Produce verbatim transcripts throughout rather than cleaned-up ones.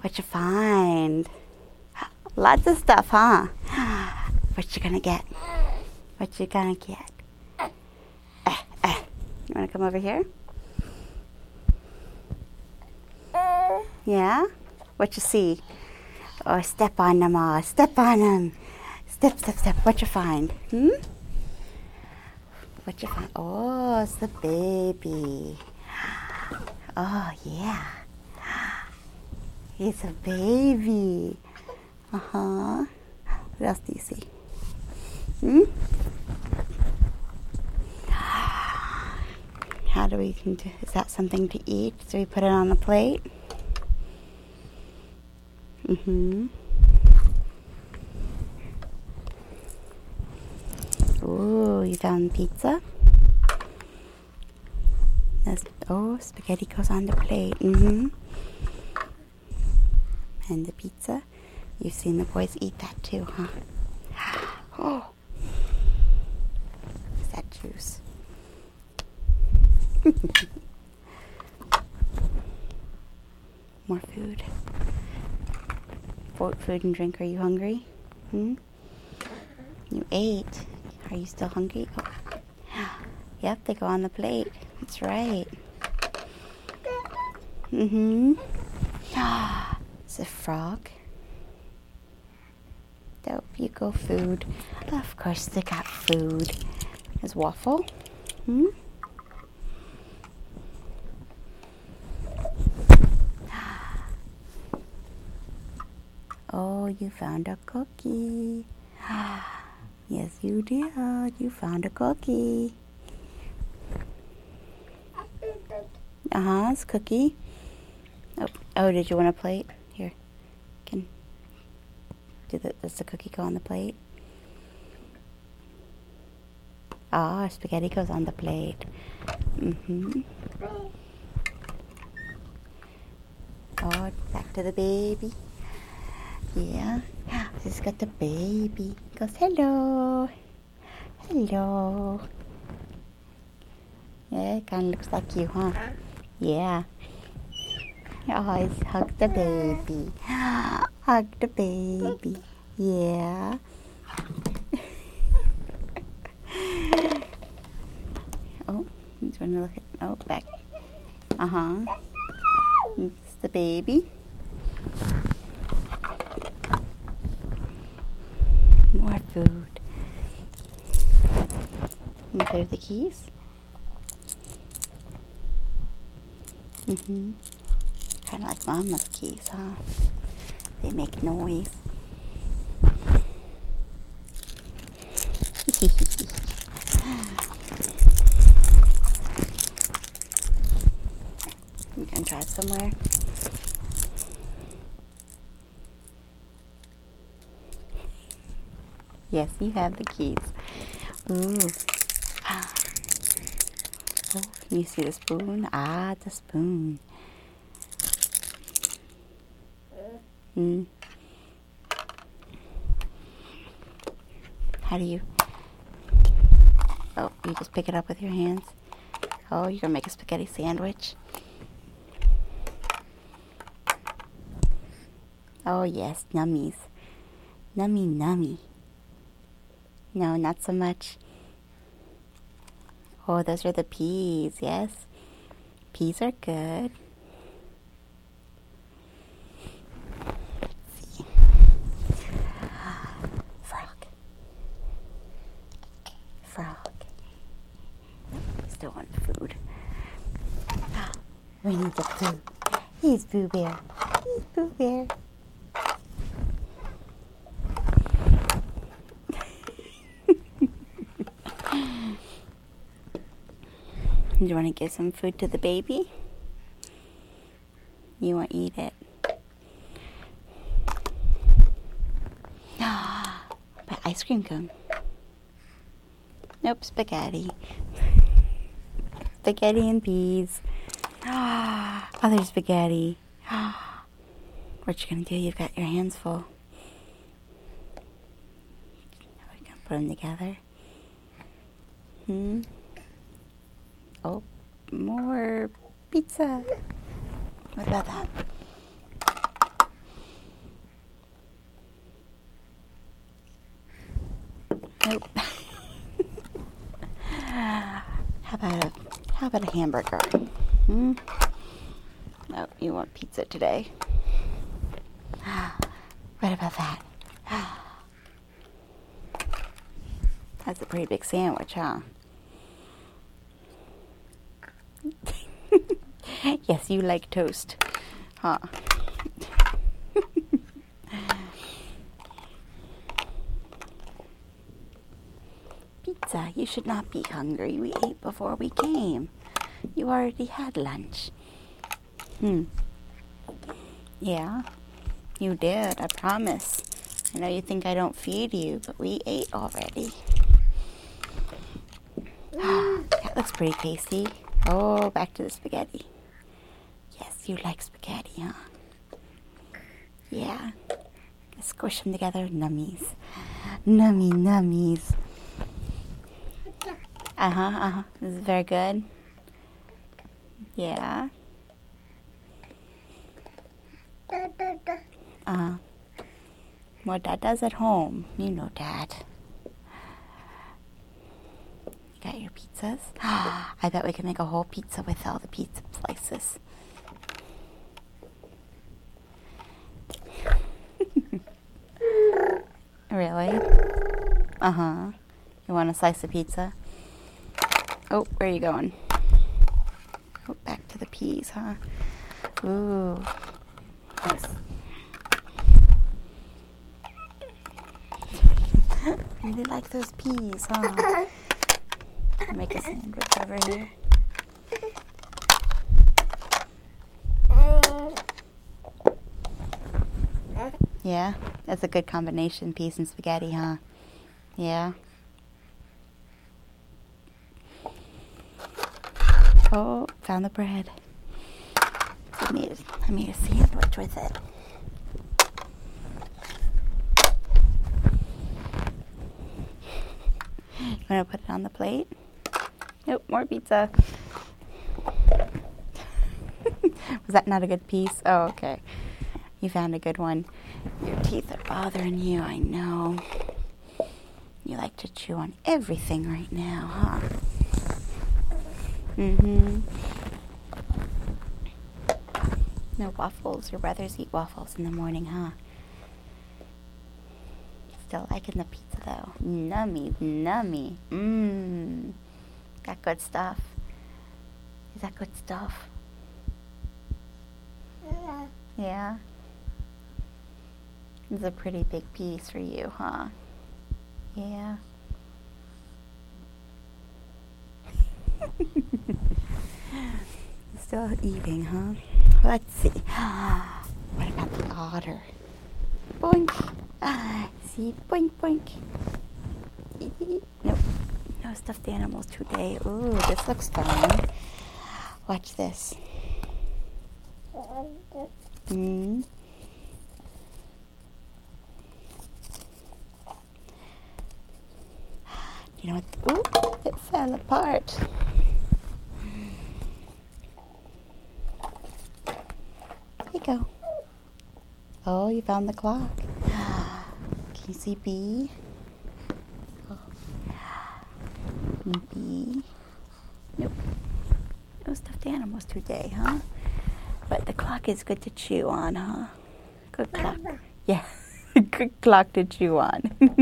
What you find? Lots of stuff, huh? What you gonna get? What you gonna get? Uh, uh. You wanna come over here? Yeah? What you see? Oh, step on them all. Step on them. Step, step, step. What you find? Hmm? What you find? Oh, it's the baby. Oh, yeah. It's a baby. Uh-huh. What else do you see? Hmm? How do we, do, is that something to eat? So we put it on the plate? Mm-hmm. Ooh, you found pizza? That's, oh, spaghetti goes on the plate. Mm-hmm. And the pizza. You've seen the boys eat that too, huh? Oh. Is that juice? More food. Food and drink. Are you hungry? Hmm? You ate. Are you still hungry? Oh. Yep, they go on the plate. That's right. Mm-hmm. It's a frog. There you go, food. Of course they got food. There's waffle. Hmm? Oh, you found a cookie. Yes, you did. You found a cookie. Uh-huh, it's a cookie. Oh, oh, did you want a plate? Here. Can do the, does the cookie go on the plate? Ah, spaghetti goes on the plate. Mm-hmm. Oh, back to the baby. Yeah. This got the baby. It goes, hello. Hello. Yeah, it kind of looks like you, huh? Yeah. Oh, he's hug the baby. Hug the baby. Yeah. Oh, he's trying to look at, oh, back. Uh-huh. It's the baby. More food. Can you play with the keys? Mm-hmm. Kind of like Mama's keys, huh? They make noise. You can drive somewhere. Yes, you have the keys. Ooh. Oh, can you see the spoon? Ah, the spoon. Mm. How do you... Oh, you just pick it up with your hands? Oh, you're going to make a spaghetti sandwich? Oh, yes, nummies. Nummy, nummy. No, not so much. Oh, those are the peas, yes. Peas are good. Let's see. Frog. Frog. Still want food. We need the food. He's Boo Bear. He's Boo Bear. Do you want to give some food to the baby? You want to eat it? But ice cream cone. Nope, spaghetti. Spaghetti and peas. Other spaghetti. What you gonna do? You've got your hands full. Are we gonna put them together? Hmm. Oh, more pizza. What about that? about a hamburger? Hmm? No, you want pizza today. What about that? That's a pretty big sandwich, huh? Yes, you like toast, huh? Pizza, you should not be hungry. We ate before we came. You already had lunch. Hmm. Yeah, you did, I promise. I know you think I don't feed you, but we ate already. That looks pretty tasty. Oh, back to the spaghetti. Yes, you like spaghetti, huh? Yeah. Squish them together. Nummies. Nummy nummies. Uh-huh, uh-huh. This is very good. Yeah. Uh-huh. Well, Dad does at home. You know Dad. You got your pizzas? I bet we can make a whole pizza with all the pizza slices. Really? Uh-huh. You want a slice of pizza? Oh, where are you going? Oh, back to the peas, huh? Ooh. Yes. Really like those peas, huh? Make a sandwich over here. Yeah, that's a good combination, peas and spaghetti, huh? Yeah. Oh, found the bread. I made a, I made a sandwich with it. You want to put it on the plate? Nope, more pizza. Was that not a good piece? Oh, okay. You found a good one. Your teeth are bothering you, I know. You like to chew on everything right now, huh? Mm-hmm. No waffles. Your brothers eat waffles in the morning, huh? Still liking the pizza, though. Nummy, nummy. Mmm. Got good stuff. Is that good stuff? Yeah. Yeah? It's a pretty big piece for you, huh? Yeah. Still eating, huh? Let's see. What about the otter? Boink. See? Boink, boink. Nope. No stuffed animals today. Ooh, this looks fun. Watch this. Mm. You know what? Ooh, it fell apart. There you go. Oh, you found the clock. Can you see B? Oh. B. Nope. No stuffed animals today, huh? But the clock is good to chew on, huh? Good clock. Yeah, good clock to chew on.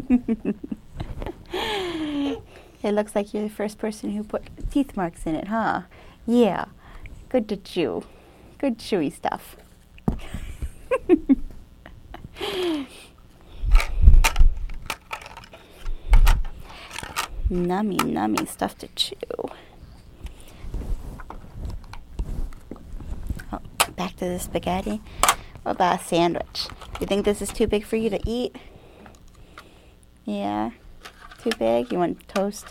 It looks like you're the first person who put teeth marks in it, huh? Yeah, good to chew. Good chewy stuff. Nummy, nummy stuff to chew. Oh, back to the spaghetti. What about a sandwich? You think this is too big for you to eat? Yeah? Too big? You want toast?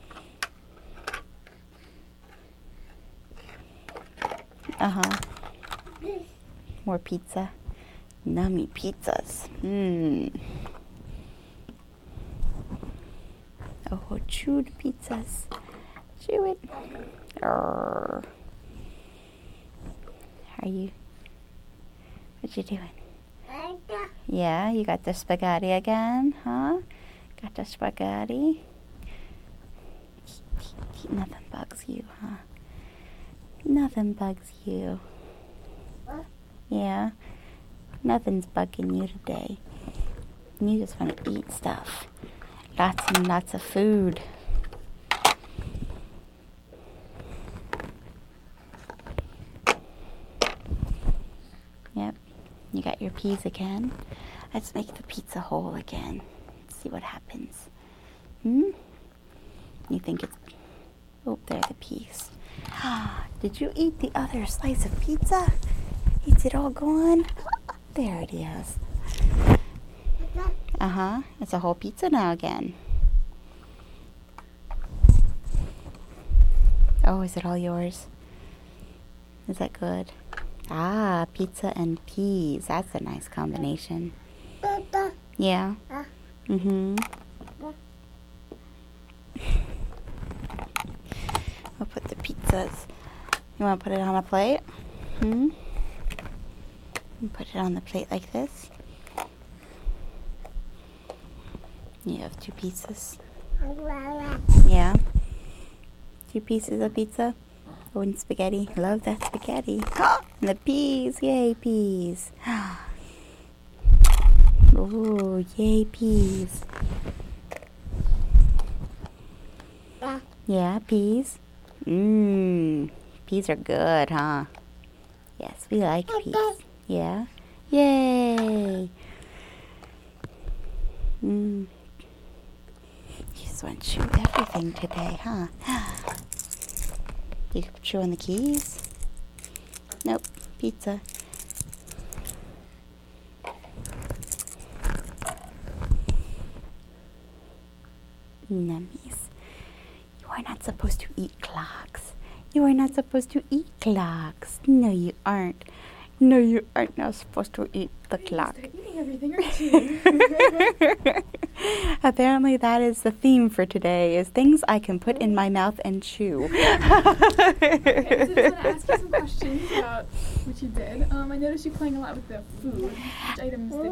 Uh-huh. More pizza. Nummy pizzas. Mmm. Oh, chew the pizzas. Chew it. Arrgh. How are you? What you doing? Yeah, you got the spaghetti again, huh? Got the spaghetti. Nothing bugs you, huh? Nothing bugs you. Yeah? Nothing's bugging you today. You just want to eat stuff. Lots and lots of food. Yep. You got your peas again. Let's make the pizza whole again. See what happens. Hmm? You think it's... Oh, there are the peas. Did you eat the other slice of pizza? Is it all gone? There it is. Uh-huh. It's a whole pizza now again. Oh, is it all yours? Is that good? Ah, pizza and peas. That's a nice combination. Yeah? Mm-hmm. We'll put the pizzas. You want to put it on a plate? Hmm? You put it on the plate like this. You have two pieces. Yeah? Two pieces of pizza. Oh, and spaghetti. Love that spaghetti. And the peas. Yay, peas. Oh, yay, peas. Yeah, peas. Mmm. Peas are good, huh? Yes, we like peas. Yeah? Yay! Mmm. You just want to chew everything today, huh? You chew on the keys? Nope. Pizza. Nummies. You are not supposed to eat clocks. You are not supposed to eat clocks. No, you aren't. No, you aren't now supposed to eat the clock. Start eating everything, aren't you? Apparently that is the theme for today, is things I can put in my mouth and chew. Okay, so I just want to ask you some questions about what you did. Um, I noticed you playing a lot with the food. Which items did